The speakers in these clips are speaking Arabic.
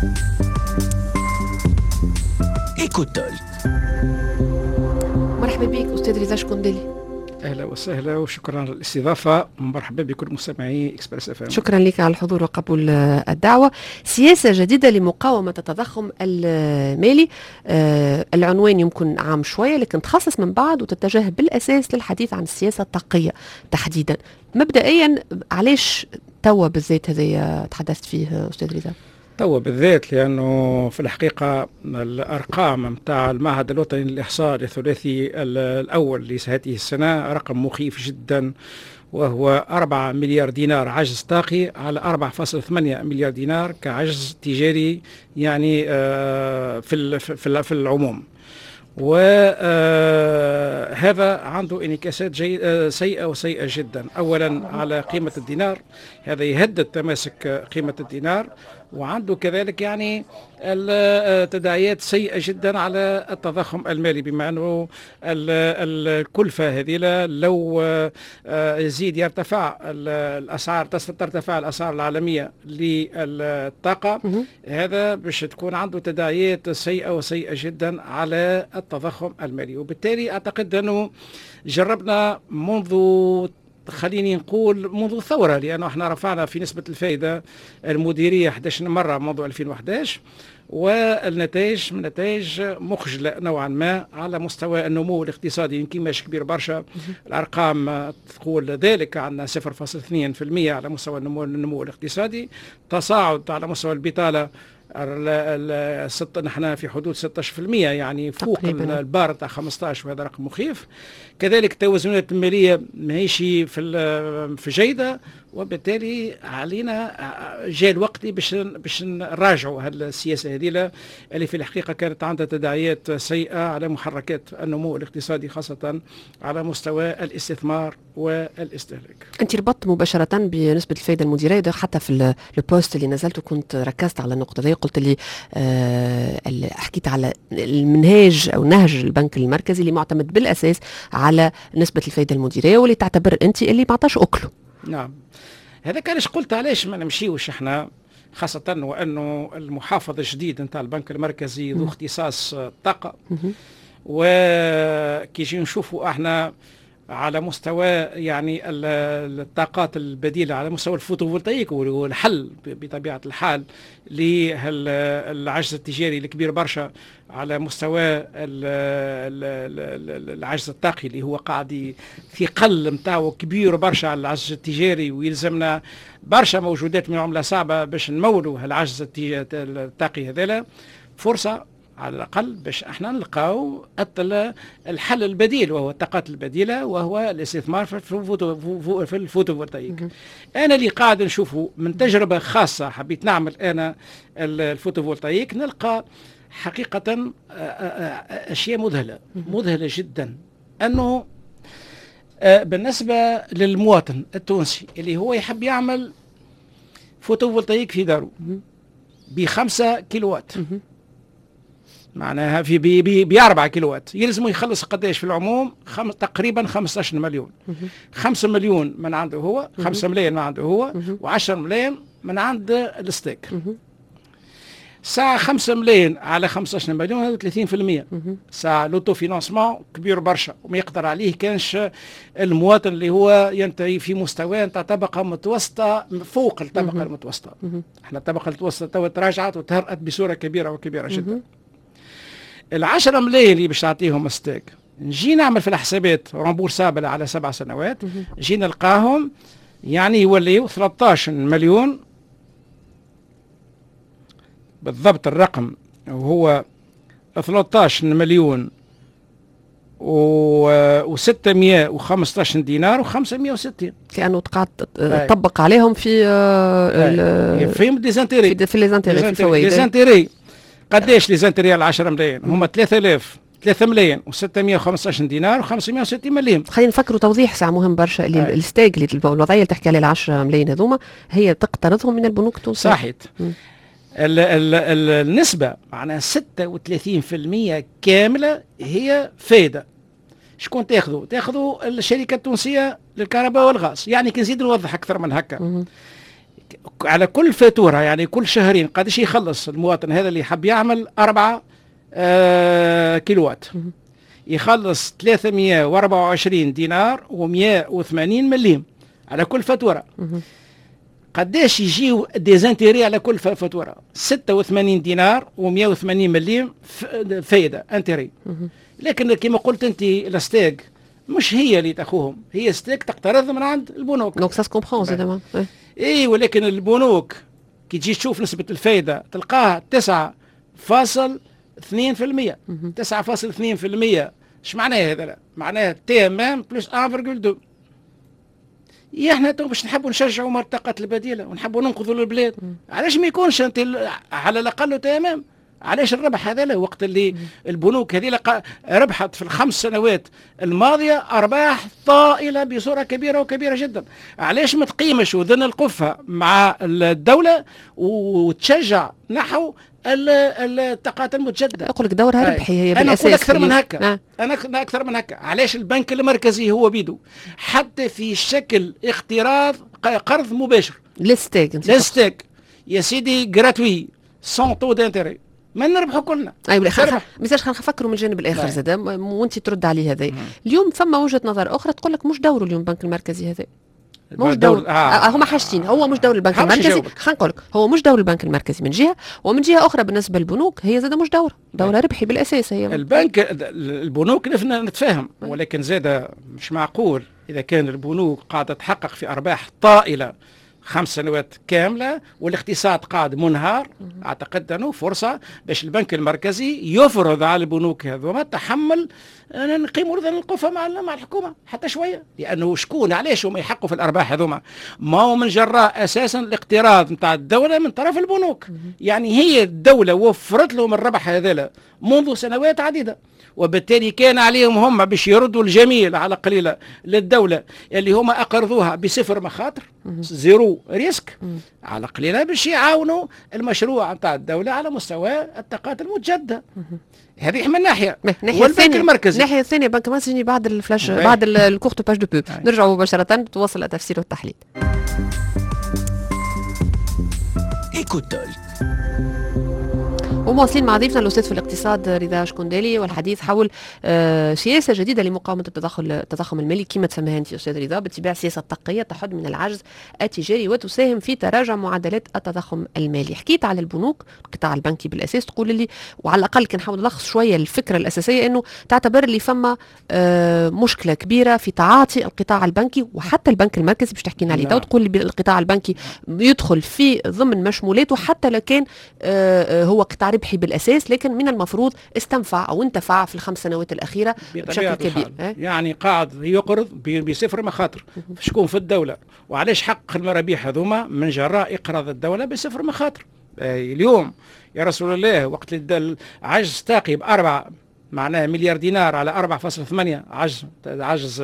إيكوتول. مرحبا بك أستاذ رضا شكندلي. اهلا وسهلا وشكرا على الاستضافه. مرحبا بكل مستمعي اكسبريس اف ام. شكرا لك على الحضور وقبول الدعوه. سياسه جديده لمقاومه التضخم المالي، العنوان يمكن عام شويه لكن تخصص من بعد وتتجه بالاساس للحديث عن السياسه الطاقيه تحديدا. مبدئيا علاش توا بالذات هذا تحدثت فيه استاذ رضا؟ توا بالذات لانه في الحقيقه الارقام نتاع المعهد الوطني للاحصاء الثلاثي الاول لهذه السنه رقم مخيف جدا، وهو 4 مليار دينار عجز طاقي على 4.8 مليار دينار كعجز تجاري، يعني في العموم. وهذا عنده انعكاسات سيئة وسيئة جدا. أولا على قيمة الدينار، هذا يهدد تماسك قيمة الدينار، وعنده كذلك يعني التداعيات سيئة جدا على التضخم المالي، بما أنه الكلفة هذه لو يزيد يرتفع الأسعار، ترتفع الأسعار العالمية للطاقة، هذا باش تكون عنده تداعيات سيئة وسيئة جدا على التضخم المالي. وبالتالي أعتقد أنه جربنا خليني نقول منذ الثورة، لأنه احنا رفعنا في نسبة الفائدة المديرية 11 مرة منذ 2011، والنتائج من نتائج مخجلة نوعا ما على مستوى النمو الاقتصادي، يمكن مش كبير برشا. الأرقام تقول ذلك، عندنا 0.2% على مستوى النمو الاقتصادي، تصاعد على مستوى البطالة نحن في حدود 16%، يعني فوق البار تاع 15، وهذا رقم مخيف. كذلك التوازنات الماليه ماهيش في جيده، وبالتالي علينا جاء الوقت باش نراجعوا هذه السياسه هذه اللي في الحقيقه كانت عندها تداعيات سيئه على محركات النمو الاقتصادي، خاصه على مستوى الاستثمار والاستهلاك. انت ربطت مباشره بنسبه الفائده المديريه، حتى في البوست اللي نزلت كنت ركزت على النقطه دي، قلت لي حكيت على المنهاج او نهج البنك المركزي اللي معتمد بالاساس على نسبه الفائده المديريه، واللي تعتبر انت اللي ما عطاش اكله. نعم، هذا كانش قلت علاش ما نمشيوش احنا، خاصة وأنه المحافظ الجديد نتاع البنك المركزي ذو اختصاص طاقة، وكي نشوفوا احنا على مستوى يعني الطاقات البديلة، على مستوى الفوتوفولتايك، والحل بطبيعة الحال للعجز التجاري الكبير برشا على مستوى العجز الطاقي اللي هو قاعد في قل متاعه كبير برشا على العجز التجاري، ويلزمنا برشا موجودات من عملة صعبة باش نمولوا العجز الطاقي هذا. فرصة على الأقل باش احنا نلقاو الحل البديل، وهو الطاقات البديلة، وهو الاستثمار في الفوتوفولتايك. أنا اللي قاعد نشوفه من تجربة خاصة حبيت نعمل أنا الفوتوفولتايك، نلقى حقيقة أشياء مذهلة جدا. أنه بالنسبة للمواطن التونسي اللي هو يحب يعمل فوتوفولتايك في داره ب5 كيلووات، معناها في 4 كيلووات، يلزموا يخلص قداش في العموم؟ تقريبا 15 مليون. 5 مليون من عنده هو، 5 ملايين من عنده هو، و10 ملايين من عند الستيك. ساعة 5 ملايين على 15 مليون هذا 30%. ساعة لوتو فينانسمون كبير برشا، وما يقدر عليه كانش المواطن اللي هو ينتهي في مستوى نتاع طبقة متوسطة فوق الطبقة المتوسطة. احنا الطبقة المتوسطة توا تراجعت وتهرأت بصورة كبيرة وكبيرة جدا. 10 ملايين اللي باش تعطيهم ستيك، نجي نعمل في الحسابات رومبورسابل على 7 سنوات، نجي نلقاهم يعني يوليو 13 مليون بالضبط. الرقم هو 13 مليون و615 دينار و560، لانه قاعد تطبق عليهم في في ديزانتيري، في ليزانتيري، في الفوائد. ديزانتيري قداش ليزانتيري على 10 ملايين؟ هما 3 ملايين و615 دينار و560 مليون. خلينا نفكروا توضيح ساعة مهم برشا، اللي الستيج اللي الوضعية اللي تحكي عليها 10 ملايين هذوما هي تقترضهم من البنوك التونسية. صحيت. النسبة معناها 36% كاملة هي فايدة. شكون تاخذوا الشركة التونسية للكهرباء والغاز. يعني كي نزيد نوضح أكثر من هكا، على كل فاتورة يعني كل شهرين قداش يخلص المواطن هذا اللي حب يعمل 4 كيلوات، يخلص 324 دينار و180 مليم على كل فاتورة. قداش يجيو ديزانتيري على كل فاتورة؟ 86 دينار و180 مليم فايدة انتري. لكن كما قلت انت الاستاك مش هي اللي تاخوهم، هي استاك تقترض من عند البنوك. دونك سا سكومبرون زعما. اي ولكن البنوك كي تجي تشوف نسبة الفايدة تلقاها 9.2%. 9.2%. اش معناها هذا؟ معناها تي ام ام بلس 1.2. احنا تو باش نحبوا نشجعوا مرتقات البديله ونحبوا ننقذوا البلاد، علاش ما يكونش انت على الاقل تمام؟ علاش الربح هذا وقت اللي البنوك هذه ربحت في ال5 سنوات الماضيه ارباح طائله بصوره كبيره وكبيره جدا، علاش ما تقيمش وذن القفه مع الدوله وتشجع نحو الطاقات المتجدده؟ يقول لك دورها ربحي هي بالاساس. انا اقول اكثر من هكا. انا اكثر من هكا. علاش البنك المركزي هو بيدو حتى في شكل اقتراض قرض مباشر للستيك يا سيدي جراتوي سون تو دانتيري، ما نربحوا كلنا. ايوه مازالش خلينا نفكروا من الجانب الاخر زاد وانت ترد عليه هذا. اليوم فما وجهه نظر اخرى تقول لك مش دوره اليوم البنك المركزي هذا، مش دور. هما حاجتين، هو مش دور البنك المركزي. خلينا نقول لك هو مش دور البنك المركزي من جهه، ومن جهه اخرى بالنسبه للبنوك هي زاد مش دوره ربحي بالاساس. هي البنوك نتفاهم، ولكن زاد مش معقول اذا كان البنوك قاعده تحقق في ارباح طائله 5 سنوات كامله والاقتصاد قاعد منهار. اعتقد انه فرصه باش البنك المركزي يفرض على البنوك هذوما تحمل نقيموا اذن القفه مع الحكومه حتى شويه، لانه شكون علاش هما يحققوا في الارباح هذوما؟ ما هو من جراء اساسا الاقتراض نتاع الدوله من طرف البنوك. يعني هي الدوله وفرت لهم الربح هذا منذ سنوات عديده، وبالتالي كان عليهم هم باش يردوا الجميل على قليلة للدولة اللي هم أقرضوها بصفر مخاطر، زيرو ريسك، على قليلة باش يعاونوا المشروع نتاع الدولة على مستوى الطاقات المتجددة. هذه من ناحية. والبنك المركزي الناحية الثانية البنك المركزي بعد الفلاش بعد الكورت باج دو بو نرجعوا مباشرة نتواصل التفسير والتحليل. إيكوتول ومواصلين مع ضيفنا الاستاذ في الاقتصاد رضا شكندالي والحديث حول سياسه جديده لمقاومه التضخم المالي كما تسميها انت استاذ رضا، باتباع سياسه تقيه تحد من العجز التجاري وتساهم في تراجع معدلات التضخم المالي. حكيت على البنوك القطاع البنكي بالاساس، تقول لي وعلى الاقل كان نحاول نلخص شويه الفكره الاساسيه انه تعتبر لي فما مشكله كبيره في تعاطي القطاع البنكي وحتى البنك المركزي باش تحكينا عليه، تقول لي القطاع البنكي يدخل في ضمن مشمولاته حتى لو كان هو قطاع ربحي بالاساس، لكن من المفروض استنفع او انتفع في ال5 سنوات الاخيره بشكل كبير. يعني قاعد يقرض بصفر مخاطر. شكون في الدوله؟ وعلاش حقق المرابيح هذوما؟ من جراء اقراض الدوله بصفر مخاطر. اليوم يا رسول الله وقت عجز تاقي ب4 معناها مليار دينار على 4.8 عجز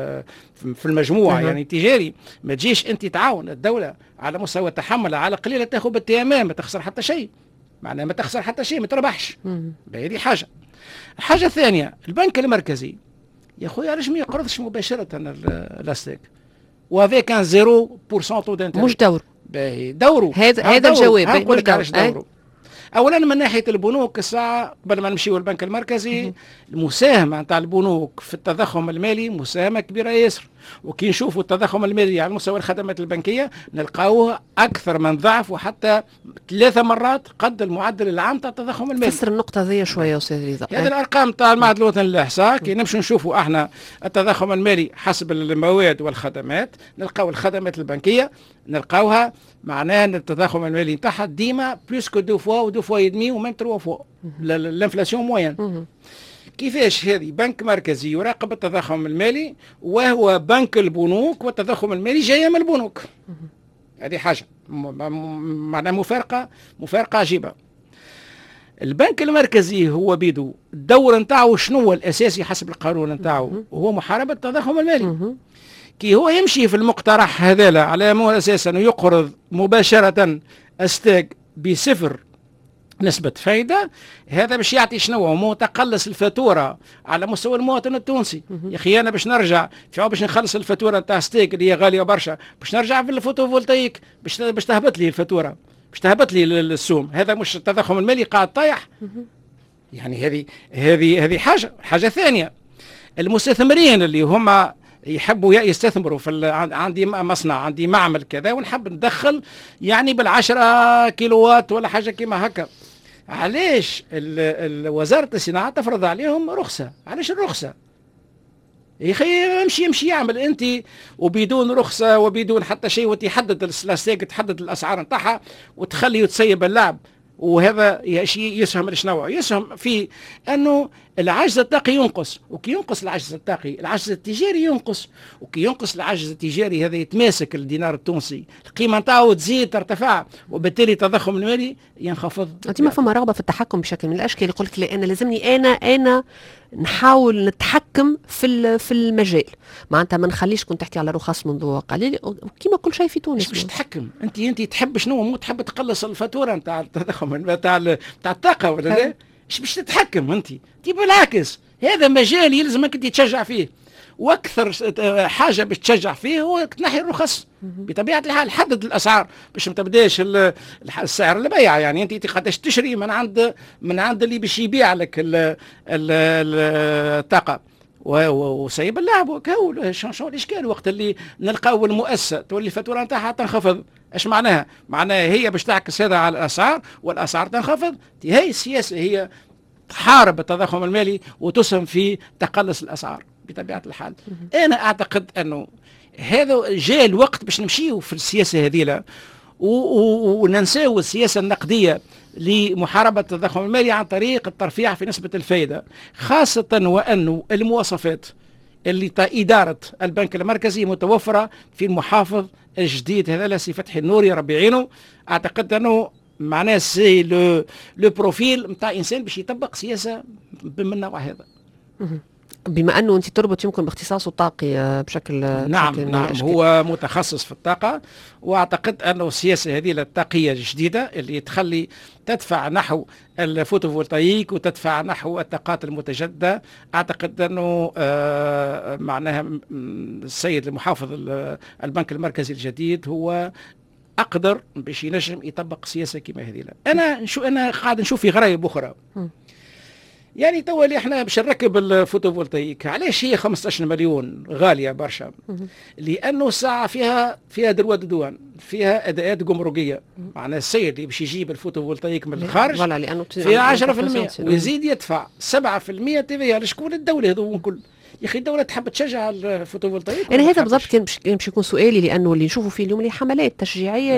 في المجموع يعني تجاري، ما تجيش انت تعاون الدوله على مستوى التحمل على قليله تاخذ بالتمام، ما تخسر حتى شيء، معناها ما تخسر حتى شيء، ما تربحش. هذه حاجه. الحاجه الثانيه البنك المركزي يا خويا علاش ما يقرضش مباشره الاستيك وهذا كان 0% تو دانتيري؟ مش دوره. باهي دوره هذا الجواب. نقول لك علاش دوره. اولا من ناحيه البنوك الساعه قبل ما نمشيو البنك المركزي المساهمه نتاع البنوك في التضخم المالي مساهمه كبيره ياسر، وكي نشوفوا التضخم المالي على مستوى الخدمات البنكيه نلقاوه اكثر من ضعف وحتى 3 مرات قد المعدل العام تاع التضخم المالي. فسر النقطه هذه شويه استاذ رضا. هذه الارقام تاع المعهد الوطني للاحصاء كي نمشوا نشوفوا احنا التضخم المالي حسب المواد والخدمات، نلقاو الخدمات البنكيه نلقاوها معناه ان التضخم المالي نتاعها ديما بلوس كو 2 فوا و2 فوا يدمي وميم 3 فوا الانفلاسيون موين. كيفاش هذه بنك مركزي يراقب التضخم المالي وهو بنك البنوك والتضخم المالي جايه من البنوك؟ هذه حاجه معناها مفارقه عجيبه. البنك المركزي هو بيدو الدور نتاعو شنو هو الاساسي حسب القانون نتاعو؟ هو محاربه التضخم المالي. كي هو يمشي في المقترح هذا على اساس انه يقرض مباشره استاك بصفر نسبة فايدة، هذا باش يعطي شنو متقلص الفاتورة على مستوى المواطن التونسي. يا أخي أنا باش نرجع باش نخلص الفاتورة نتاع ستيك اللي هي غالية برشا، باش نرجع في الفوتوفولتايك باش تهبط لي الفاتورة، باش تهبط لي السوم. هذا مش التضخم المالي قاعد طايح؟ يعني هذه حاجة ثانية. المستثمرين اللي هما يحبوا يستثمروا عندي مصنع، عندي معمل كذا، ونحب ندخل يعني بالعشرة كيلوات ولا حاجة كيما هكا، علاش وزارة الصناعة تفرض عليهم رخصة؟ علاش الرخصة؟ يا اخي امشي يعمل انت وبدون رخصة وبدون حتى شيء، وتحدد اللاستيك، تحدد الاسعار نتاعها وتخلي وتسيب اللعب. وهذا يسهم لشنو؟ يسهم في انه العجز الطاقي ينقص، وكي ينقص العجز الطاقي العجز التجاري ينقص، وكي ينقص العجز التجاري هذا يتماسك الدينار التونسي، القيمه نتاعو تزيد ترتفع، وبالتالي التضخم المالي ينخفض. انت ما فما رغبه في التحكم بشكل من الاشكال؟ يقول لك لا، انا لازمني انا نحاول نتحكم في المجال، معناتها ما نخليش كنت تحكي على رخص منذ قليل كيما كل شيء في تونس. مش تحكم انت تحب شنو؟ مو تحب تقلص الفاتوره نتاع التضخم نتاع الطاقه ولا لا؟ مش باش تتحكم انت بالعكس، هذا مجال يلزمك انت تشجع فيه، واكثر حاجه باش تشجع فيه هو تنحي الرخص بطبيعه الحال. حدد الاسعار باش ما تبداش السعر البيع، يعني انت قداش تشري من عند اللي باش يبيع لك الطاقه، وسيب اللعب وكاو. شو الاشكال وقت اللي نلقاو المؤسسه تولي الفاتوره نتاعها تنخفض؟ ايش معناها؟ معناها هي باش تعكس هذا على الاسعار، والاسعار تنخفض. هي السياسه هي تحارب التضخم المالي وتسهم في تقلص الاسعار بطبيعه الحال. انا اعتقد انه هذا جاء الوقت باش نمشيو في السياسه هذه وننساو السياسه النقديه لمحاربه التضخم المالي عن طريق الترفيع في نسبه الفائده، خاصه وانه المواصفات اللي إدارة البنك المركزي متوفرة في المحافظ الجديد هذا سي فتحي النوري ربي يعينه. اعتقد انه معناه سي لو بروفيل نتاع انسان باش يطبق سياسه من النوع هذا. بما انه انت تربط يمكن باختصاصه الطاقي بشكل نعم هو متخصص في الطاقه، واعتقد انه السياسه هذه الطاقيه الجديده اللي تدفع نحو الفوتوفولتايك وتدفع نحو الطاقات المتجدده، اعتقد انه معناها السيد المحافظ البنك المركزي الجديد هو اقدر باش ينجم يطبق سياسه كما هذه. انا قاعد نشوف في غرايب اخرى. يعني توا اللي احنا باش نركب الفوتوفولتايك، علاش هي 15 مليون غاليه برشا؟ لانه الساعه فيها دروا دوان، فيها اداءات جمركيه. معناها السيد اللي باش يجيب الفوتوفولتايك من الخارج فيها 10% ويزيد يدفع 7% تي في. لشكون؟ الدوله هذو كل. يا اخي الدوله تحب تشجع الفوتوفولتايك. انا هذا بالضبط كان باش يكون سؤالي، لانه اللي نشوفوا فيه اليوم اللي حملات تشجيعيه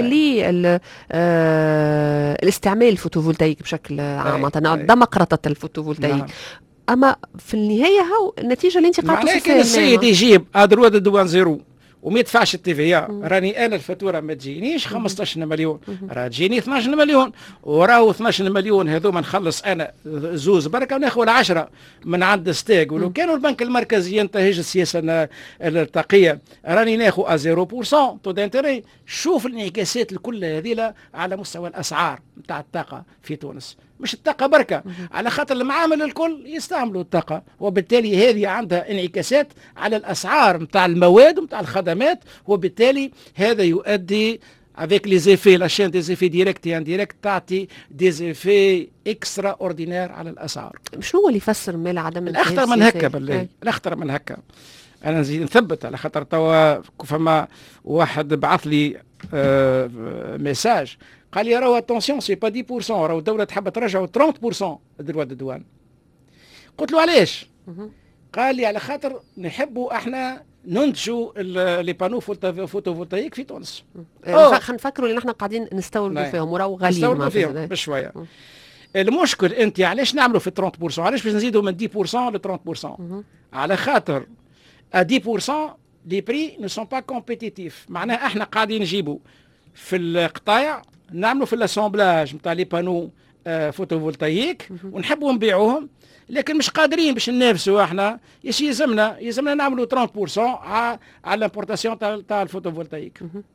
للاستعمال الفوتوفولتايك بشكل عام، معناتها دمقرطه الفوتوفولتايك. اما في النهايه هاو النتيجه اللي انت قاعده توصلي لها. كان السيد يجيب ادروا دوان زيرو وما يدفعش التي في، راني انا الفاتوره ما تجينيش 15 مليون، راه تجيني 12 مليون، وراهو 12 مليون هذوما نخلص انا زوز بركه وناخذ 10 من عند ستيك. ولو كانوا البنك المركزي ينتهج السياسه الطاقيه راني ناخذ 0% تو دانتري. شوف الانعكاسات الكل هذه على مستوى الاسعار نتاع الطاقه في تونس، مش الطاقة بركة، على خاطر المعامل الكل يستعملوا الطاقة، وبالتالي هذه عندها انعكاسات على الأسعار متاع المواد ومتاع الخدمات، وبالتالي هذا يؤدي avec les effets la chaîne des effets directs et indirects تعطي des effets extraordinaires على الأسعار. شنو هو اللي يفسر مال عدم الأخطر من هكا بالله، الأخطر من هكا. أنا نزيد نثبت على خاطر توا فما واحد بعث لي ميساج قال لي راهو اتونسيون سي با 10%، راهو الدولة تحب ترجعوا 30% دروا الدوان. قلت له علاش؟ قال لي على خاطر نحبوا احنا ننتجوا لي بانو فوتوفولتايك في تونس. خلينا نفكروا ان احنا قاعدين نستوردوا فيهم وراهو غاليين. نستوردوا فيهم بشويه. المشكل انت علاش نعملوا في 30%؟ علاش باش نزيدوا من 10% ل 30%؟ على خاطر 10% لي بري نو سون با كومبيتيتيف. معناها احنا قاعدين نجيبوا في القطايع نعملوا في الاسامبلاج نتاع لي بانو فوتوفولتايك ونحبوا نبيعوهم، لكن مش قادرين باش ننافسوا احنا. يلزمنا نعملوا 30% على الامبورتاسيون تاع الفوتوفولتايك.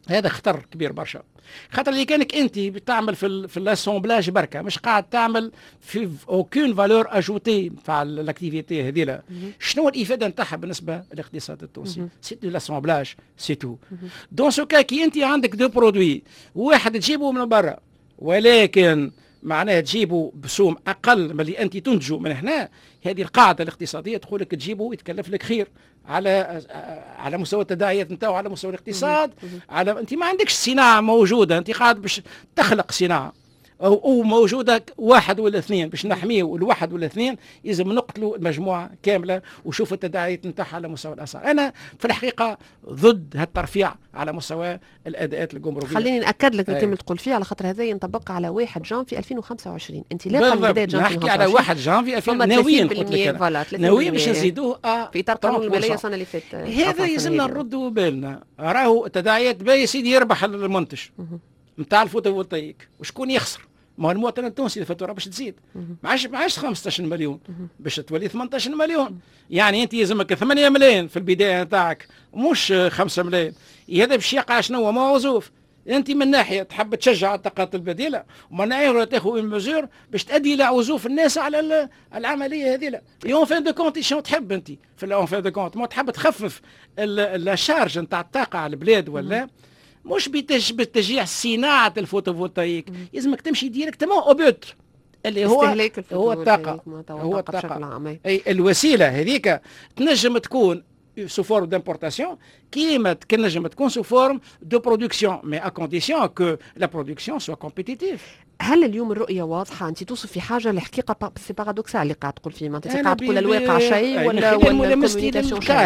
هذا خطر كبير برشا. خاطر اللي كانك انت بتعمل في الاسومبلاج بركه، مش قاعد تعمل في اوكين فالور اجوتي تاع الاكتيفيتي هذه، شنو الافاده نتاعها بالنسبه للاقتصاد التونسي؟ سي دو لاسومبلاج سي تو. دون سو كا كي انت عندك دو برودوي، واحد تجيبه من برا ولكن معناها تجيبه بسوم اقل من اللي انت تنتجه من هنا، هذه القاعده الاقتصاديه تقول لك تجيبه يتكلف لك خير على مستوى التداعيات نتاعو، على مستوى الاقتصاد، على انت ما عندكش صناعه موجوده، انت قاعد باش تخلق صناعه او موجوده واحد ولا اثنين باش نحميه، الواحد ولا اثنين لازم نقتلوا المجموعه كامله وشوفوا التداعيات نتاعها على مستوى الاسعار. انا في الحقيقه ضد هالترفيع على مستوى الاداءات الجمركيه. خليني ناكد لك الكلمه اللي تقول فيها، على خاطر هذا ينطبق على 1 جانفي 2025، انطلاقا من بدايه جانفي 2025. نحكي على 1 جانفي 2025 ناويين باش نزيدوه في اطار قانون الماليه السنه اللي فاتت. هذا يلزمنا نردوا بالنا، راهو التداعيات باهي سيدي يربح المنتج نتاع الفوتوفولتايك وشكون يخسر؟ ما هو المواطن التونسي الفاتوره باش تزيد، ما عادش 15 مليون باش تولي 18 مليون، يعني انت يلزمك 8 ملايين في البدايه نتاعك مش 5 ملايين. هذا باش يقع شنو موظوف؟ انت من ناحيه تحب تشجع الطاقات البديله، ومن ناحيه تاخذ مزور باش تؤدي الى عزوف الناس على العمليه هذه. يوم فين دو كونت شنو تحب انت في الاون فين دو كونت؟ ما تحب تخفف الشارج نتاع الطاقه على البلاد ولا مش بتشجيع صناعه الفوتوفولتايك، لازمك تمشي ديريكتومون او بوت اللي هو الطاقه، هو الطاقه. اي الوسيله هذيك تنجم تكون سو فورم دامبورتاسيون كيما تنجم تكون سو فورم دو برودكسيون، مي ا كونديسيون كو لا برودكسيون سوا كومبيتيتيف. هل اليوم الرؤيه واضحه؟ انت توصف في حاجه الحقيقه سي بارادوكسال اللي قاعد تقول فيه، ما انت قاعد تقول الواقع شيء ولا الكوميونيكاسيون شيء.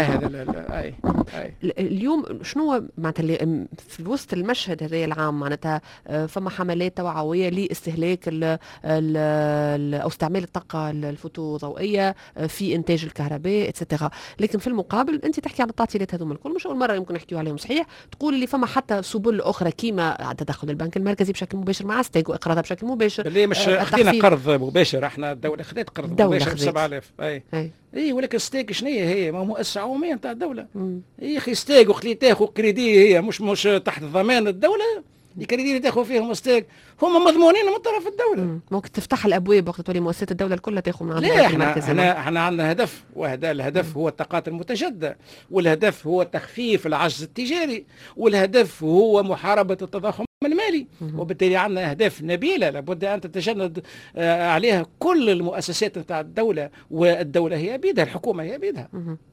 اليوم شنو معناتها اللي في وسط المشهد هذا العام، معناتها فما حملات توعويه لاستهلاك او استعمال الطاقه الفوتوضوئيه في انتاج الكهرباء اتسترا، لكن في المقابل انت تحكي عن التعطيلات هذوما الكل، مش اول مره يمكن نحكيو عليهم صحيح، تقول اللي فما حتى سبل اخرى كيما تدخل البنك المركزي بشكل مباشر مع ستيك واقراضها بشكل مباشر. اللي مش خدينا قرض مباشر، احنا الدوله خدت قرض مباشر ب 7000. اي ولكن ستيك شنو هي؟ ما مؤسسه عموميه نتاع الدوله. يا اخي ستيك وخلي تاخذ كريدي، هي مش تحت ضمان الدوله. الكريدي اللي تاخذ فيهم ستيك هم مضمونين من طرف الدوله. ممكن تفتح الابواب وقت تولي مؤسسات الدوله الكل تاخذ من عند البنك المركزي. احنا عندنا هدف، وهذا الهدف هو الطاقات المتجدده، والهدف هو تخفيف العجز التجاري، والهدف هو محاربه التضخم المالي، وبالتالي عندنا اهداف نبيله لابد ان تتجند عليها كل المؤسسات نتاع الدوله، والدوله هي بيدها، الحكومه هي بيدها.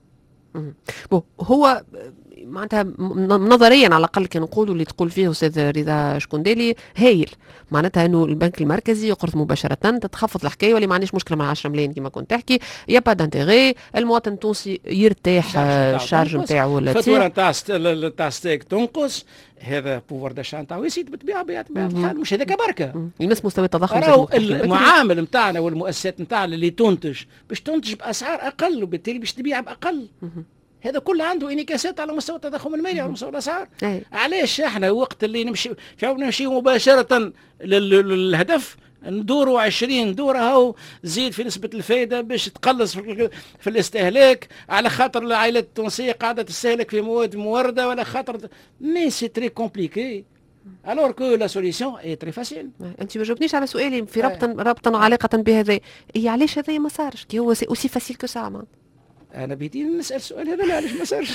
هو معناتها نظريا على الاقل كانوا يقولوا اللي تقول فيه استاذ رضا شكندالي هايل، معناتها انه البنك المركزي يقرض مباشره، تتخفض الحكايه واللي ما عنديش مشكله مع 10 ملايين كما كنت تحكي، يا با دانتيغي، المواطن التونسي يرتاح، الشارج نتاعو ولا الفاتوره نتاع ستيك تنقص، هذا بوفر داشان نتاعو يزيد بالطبيعه الحال، مش هذاك بركه يمس مستوى التضخم. المعامل نتاعنا والمؤسسات نتاعنا اللي تنتج باش تنتج باسعار اقل، وبالتالي باش تبيع باقل. هذا كله عنده انعكاسات على مستوى التضخم المالي، على مستوى الاسعار. علاش احنا وقت اللي نمشي مباشره للهدف ندوروا 20 دوره هاو زيد في نسبه الفائده باش تقلص في الاستهلاك، على خاطر العائلات التونسيه قاعده تستهلك في مواد مورده، ولا خاطر مي سي تري كومبليكي alors que la solution est très facile. انت ما جاوبنيش على سؤالي في ربطا وعلاقه بهذا، هي علاش هذا ما صارش كي هو اوسي فاسيل كو سا؟ انا بديت نسال السؤال هذا علاش ما صارش.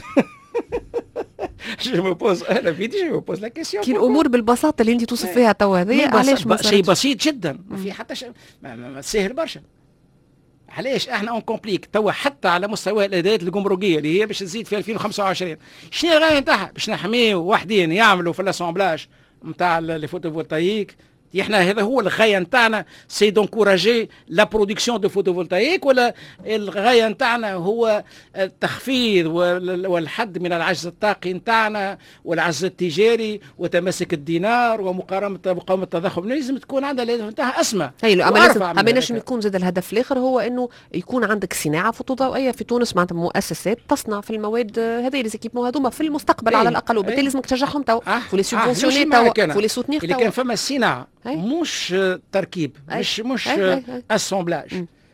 جو بوز انا بدي جو بوز لا كيسيون. كي الامور بالبساطه اللي انت توصف فيها توا هذه علاش ما صارش؟ شيء بسيط جدا، ما في حتى شيء سهل برشا. علاش احنا اون كومبليك توا حتى على مستوى الاداءات الجمركيه اللي هي باش تزيد في 2025؟ شنو الغايه نتاعها؟ باش نحميو وحدين يعملوا في الاسامبلاج نتاع الفوتوفولتايك. احنا هذا هو الغايه نتاعنا، سي دونكوراجي لا برودكسيون دو فوتوفولتايك، ولا الغايه نتاعنا هو التخفيض والحد من العجز الطاقي نتاعنا والعجز التجاري وتماسك الدينار ومقاومه التضخم؟ لازم تكون عندها الهدف نتاعها اسمى. اما نجم يكون زاد الهدف الاخر هو انه يكون عندك صناعه فوتوضوئيه في تونس، معناتها مؤسسات تصنع في المواد هذه لي زيكيبمون هذوما في المستقبل على الاقل، وبالتالي لازمك تشجعهم توا فولي سوبونسيوني توا فولي سوتنيغ توا. اللي كان فما الصناعه مش تركيب، مش اسامبلاج،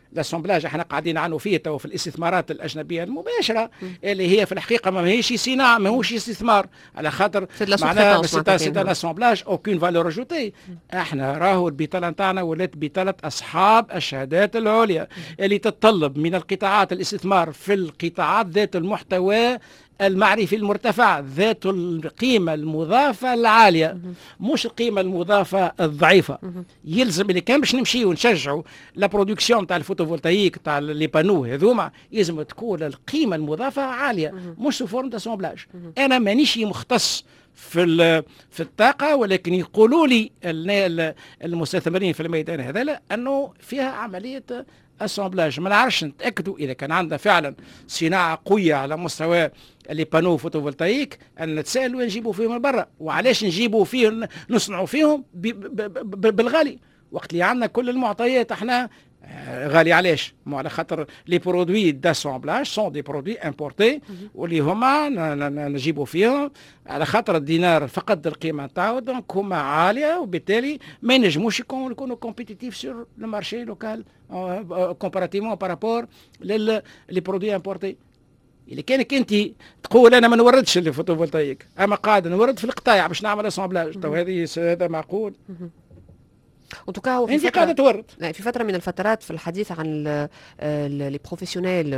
الاسامبلاج احنا قاعدين عنه فيه تو في الاستثمارات الاجنبيه المباشره اللي هي في الحقيقه ما هيش صناعه، ما هوش استثمار، على خاطر معناها سي ان اسامبلاج اوكين فالور اجوتي. احنا راهو البطاله نتاعنا ولات بطاله اصحاب الشهادات العليا اللي تتطلب من القطاعات الاستثمار في القطاعات ذات المحتوى المعرفي المرتفع، ذات القيمة المضافة العالية، مش القيمة المضافة الضعيفة. يلزم اللي كان باش نمشيو ونشجعوا لا برودكسيون تاع الفوتوفولتايك تاع لي بانو هذوما، لازم تكون القيمة المضافة عالية، مش سو فورم داسامبلاج. انا مانيش مختص في الطاقة، ولكن يقولوا لي المستثمرين في الميدان هذا انه فيها عملية اسامبلاج. ما نعرفش نتاكدوا اذا كان عندنا فعلا صناعه قويه على مستوى لي بانو فوتوفولتايك، ان نتساءل وين نجيبوا فيهم من برا، وعلاش نجيبوا فيهم نصنعوا فيهم بالغالي وقت اللي عندنا كل المعطيات. احنا غالي علاش؟ مو على خاطر لي برودوي داسامبلاج سون دي برودوي امبورتي، واللي هما نجيبوا فيهم على خاطر الدينار فقد القيمه نتاعو، دونك هما عاليه، وبالتالي ما ينجموش يكونوا كومبيتيتيف سور لو مارشي لوكال كومباراتيفمون بارابور لي برودوي امبورتي. اللي كانك انت تقول انا ما نوردش الفوتوفولتايك، اما قاعد نورد في القطاع باش نعمل اسامبلاج، تو هذا معقول؟ هو في انت قاعده تورد في فتره من الفترات في الحديث عن لي بروفيسيونيل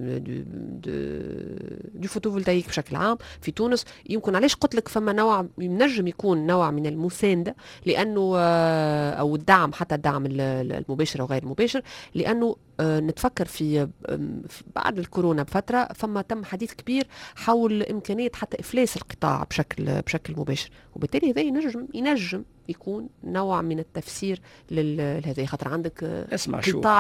دو فوتوفولتايك بشكل عام في تونس. يمكن علاش قلت لك فما نوع ينجم يكون نوع من المسانده، لانه او الدعم، حتى الدعم المباشر وغير المباشر، لانه نتفكر في بعد الكورونا بفتره فما تم حديث كبير حول امكانيه حتى افلاس القطاع بشكل مباشر، وبالتالي هذا ينجم يكون نوع من التفسير لهذا. خاطر عندك اسمع قطاع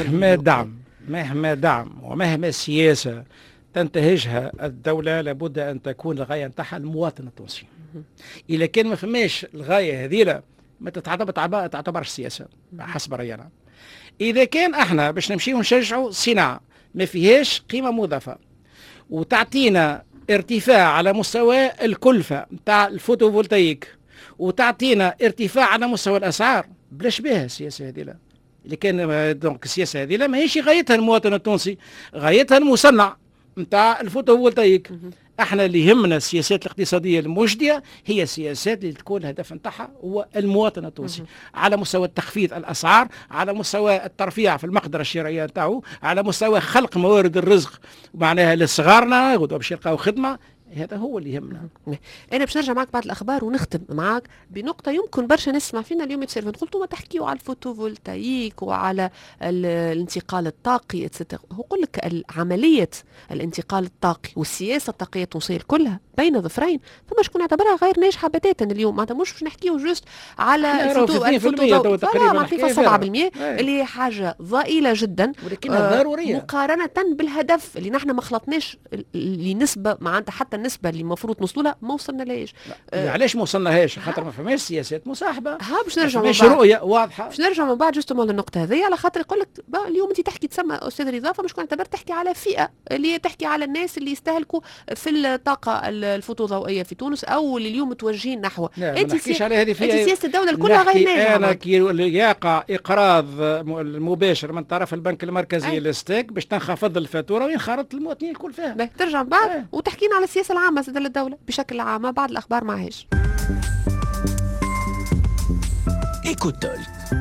مهما دعم ومهما سياسه تنتهجها الدوله، لابد ان تكون الغايه نتاعها المواطن التونسي. اذا كان ما فماش الغايه هذه ما تعتبرش سياسه حسب راينا. اذا كان احنا باش نمشيو نشجعوا صناعه ما فيهاش قيمه مضافه وتعطينا ارتفاع على مستوى الكلفه نتاع الفوتوفولتايك وتعطينا ارتفاع على مستوى الاسعار، بلاش بها السياسه هذه. اللي كان دونك السياسه هذه ما هيش غايتها المواطن التونسي، غايتها المصنع نتاع الفوتوفولتايك. احنا اللي يهمنا السياسات الاقتصاديه المجديه هي السياسات اللي تكون الهدف نتاعها هو المواطن التونسي، على مستوى تخفيض الاسعار، على مستوى الترفيع في المقدره الشرائيه نتاعو، على مستوى خلق موارد الرزق معناها لصغارنا غدوه باش يلقاو خدمه. هذا هو اللي يهمنا. انا باش نرجع معك بعد الاخبار ونختم معك بنقطه يمكن برشا نسمع فينا اليوم يتسالفوا، قلتوا ما تحكيوا على الفوتوفولتايك وعلى الانتقال الطاقي اتستر. هو يقول لك عمليه الانتقال الطاقي والسياسه الطاقيه التونسيه كلها بين ظفرين، فما شكون يعتبرها غير ناجحه بتاتا اليوم. معناتها مش باش نحكيوا جوست على الفوتوفولتايك تقريبا في 7% اللي هي حاجه ضئيله جدا ولكنها ضروريه مقارنه بالهدف اللي نحن ما خلطناش لنسبه معناتها حتى النسبه اللي المفروض نوصلوا لها ما وصلنا لهاش. علاش ما وصلناهاش؟ خاطر ما فماش سياسات مصاحبه، باش نرجع مش رؤيه واضحه. باش نرجع من بعد جوستومون للنقطه هذه، على خاطر يقول لك اليوم انت تحكي تسمى استاذ رضا، فمش كون اعتبر تحكي على فئه اللي هي تحكي على الناس اللي يستهلكوا في الطاقه الفوتوضوئيه في تونس او اللي اليوم متوجهين نحو. انت على هذه فئه، انت سياسه الدوله كلها غير ناجحه. انا كي يقع اقراض المباشر من طرف البنك المركزي للستيك باش تنخفض الفاتوره وينخرط المواطنين الكل فيها. ترجع من بعد وتحكينا على السياسه العامه للدوله بشكل عام بعد الاخبار معهاش. إيكوتول.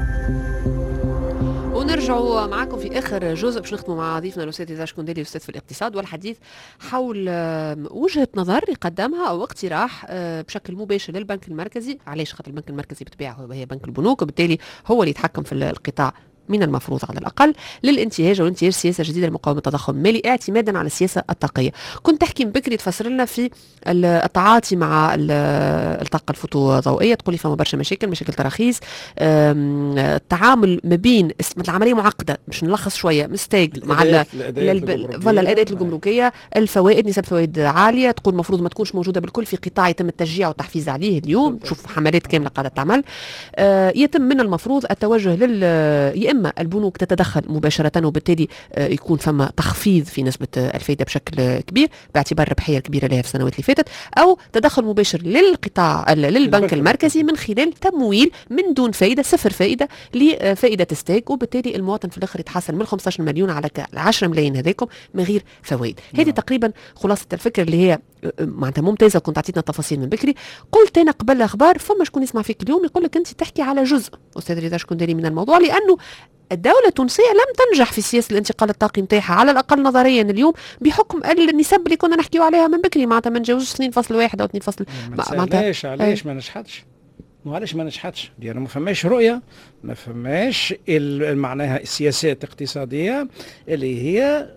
ونرجعوا معكم في اخر جزء باش نختموا مع ضيفنا الاستاذ رضا شكندلي استاذ في الاقتصاد، والحديث حول وجهه نظر يقدمها او اقتراح بشكل مباشر للبنك المركزي. علاش؟ خاطر البنك المركزي بالطبيعه هي بنك البنوك، وبالتالي هو اللي يتحكم في القطاع من المفروض على الأقل للانتهاج والانتهاج سياسة جديدة لمقاومة التضخم المالي اعتمادا على السياسة الطاقية. كنت تحكي من بكري تفسر لنا في التعاطي مع الطاقة الفوتوضوئية، تقولي فما برشا مشاكل تراخيص، التعامل ما بين العملية معقدة، باش نلخص شوية مستاج مع الأداة الجمركية، الفوائد، نسب فوائد عالية، تقول المفروض ما تكونش موجودة بالكل في قطاع يتم التشجيع والتحفيز عليه اليوم. شوف حملات كاملة قاعدة تعمل. يتم من المفروض التوجه يا اما البنوك تتدخل مباشره وبالتالي يكون فما تخفيض في نسبه الفائده بشكل كبير باعتبار الربحيه الكبيره لها في السنوات اللي فاتت، او تدخل مباشر للبنك المركزي من خلال تمويل من دون فائده، صفر فائده لفائده ستيك، وبالتالي المواطن في الاخر يتحصل من 15 مليون على 10 ملايين هذاكم من غير فوائد. هذه تقريبا خلاصه الفكره اللي هي معناتها ممتازه. كنت عطيتنا التفاصيل من بكري. قلت انا قبل الاخبار فما شكون يسمع فيك اليوم يقول لك انت تحكي على جزء استاذ رضا شكوندري من الموضوع، لانه الدولة التونسية لم تنجح في سياسة الانتقال الطاقي نتاعها على الأقل نظريا اليوم بحكم النسب اللي كنا نحكيو عليها من بكري، معناتها ما نتجاوزش 2.1 أو 2. علاش ما نجحتش؟ وعلاش ما نجحتش؟ لأنه ما فماش رؤية، ما فماش معناها السياسات الاقتصادية اللي هي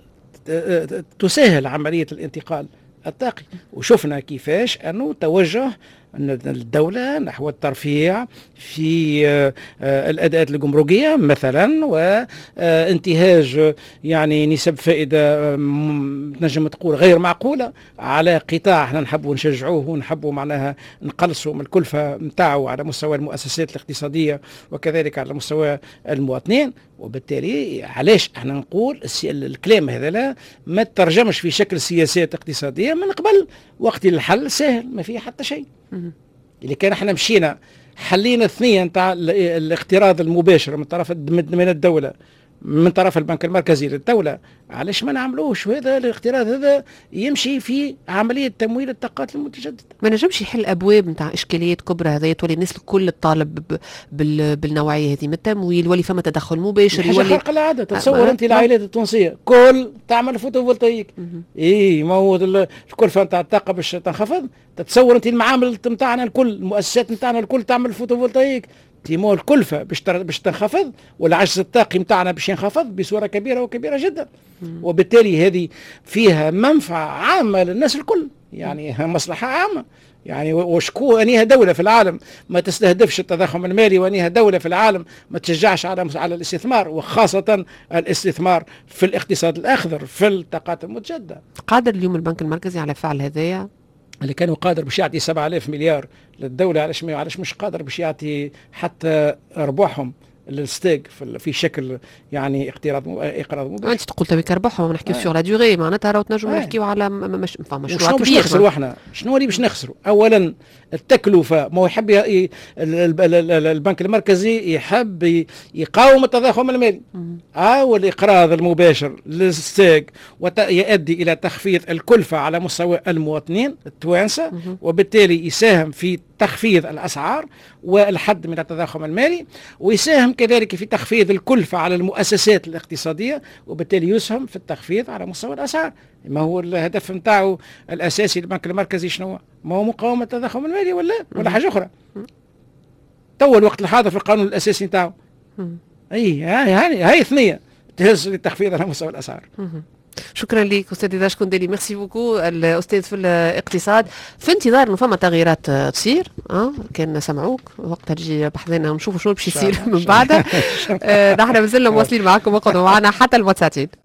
تسهل عملية الانتقال الطاقي. وشفنا كيفاش أنه توجه الدولة نحو الترفيع في الأداءات الجمركية مثلا، وانتهاج يعني نسب فائدة نجم تقول غير معقولة على قطاع احنا نحبوا نشجعوه ونحبوا معناها نقلصوا من الكلفة نتاعو على مستوى المؤسسات الاقتصادية وكذلك على مستوى المواطنين. وبالتالي علاش احنا نقول الكلام هذا لا ما ترجمش في شكل سياسات اقتصادية من قبل، وقت الحل سهل ما فيه حتى شيء. اللي كان احنا مشينا حلينا الثنية نتاع الاقتراض المباشر من طرف من الدولة من طرف البنك المركزي للدولة، علاش ما نعملوش؟ وهذا الاقتراض هذا يمشي في عملية تمويل الطاقات المتجددة. ما نجمش يحل أبواب نتاع إشكاليات كبرى هذه تولي الناس الكل تطالب بالنوعية هذه من التمويل، ولي فما تدخل مباشر، حاجة خارقة للعادة. تتصور أنت العائلات التونسية كل تعمل فوتوفولتايك، ما هو الكلفة نتاع الطاقة باش تنخفض. تتصور أنت المعامل نتاعنا الكل، المؤسسات نتاعنا الكل تعمل فوتوفولتايك، تيمو الكلفة باش تنخفض، والعجز الطاقي نتاعنا باش ينخفض بصورة كبيرة وكبيرة جدا. وبالتالي هذه فيها منفعة عامة للناس الكل، يعني مصلحة عامة. يعني وشكو أنيها دولة في العالم ما تستهدفش التضخم المالي، وأنيها دولة في العالم ما تشجعش على الاستثمار، وخاصة الاستثمار في الاقتصاد الأخضر في الطاقات المتجددة. قادر اليوم البنك المركزي على فعل هذايا؟ اللي كانوا قادر باش يعطي 7000 مليار للدولة، علاش مش قادر باش يعطي حتى أرباحهم للستيك في شكل يعني اقراض مباشر؟ انت تقول تبيك ارباحهم، ما نحكيو سور لا ديغي، معناتها راهو تنجم نحكيو على مشروع كبير. باش نخسروا احنا شنو اللي باش نخسروا؟ اولا التكلفه، ما هو يحب البنك المركزي يحب يقاوم التضخم المالي، والاقراض المباشر للستيك ويؤدي الى تخفيض الكلفه على مستوى المواطنين التوانسه، وبالتالي يساهم في تخفيض الأسعار والحد من التضخم المالي، ويساهم كذلك في تخفيض الكلفة على المؤسسات الاقتصادية، وبالتالي يسهم في التخفيض على مستوى الأسعار. ما هو الهدف نتاعو الأساسي للبنك المركزي شنو؟ ما هو مقاومة التضخم المالي ولا حاجة أخرى. تو الوقت الحاضر في القانون الأساسي نتاعو هاي ثنية تهز للتخفيض على مستوى الأسعار. شكرا لك استاذ رضا شكوندري، ميرسي بوكو الاستاذ في الاقتصاد. في انتظار انه فما تغييرات تصير، كان سمعوك وقتها تجي بحثنا ونشوفوا شنو باش يصير من بعدها. نحن مازلنا مواصلين معكم، اقعدوا معنا حتى الموت ساعتين.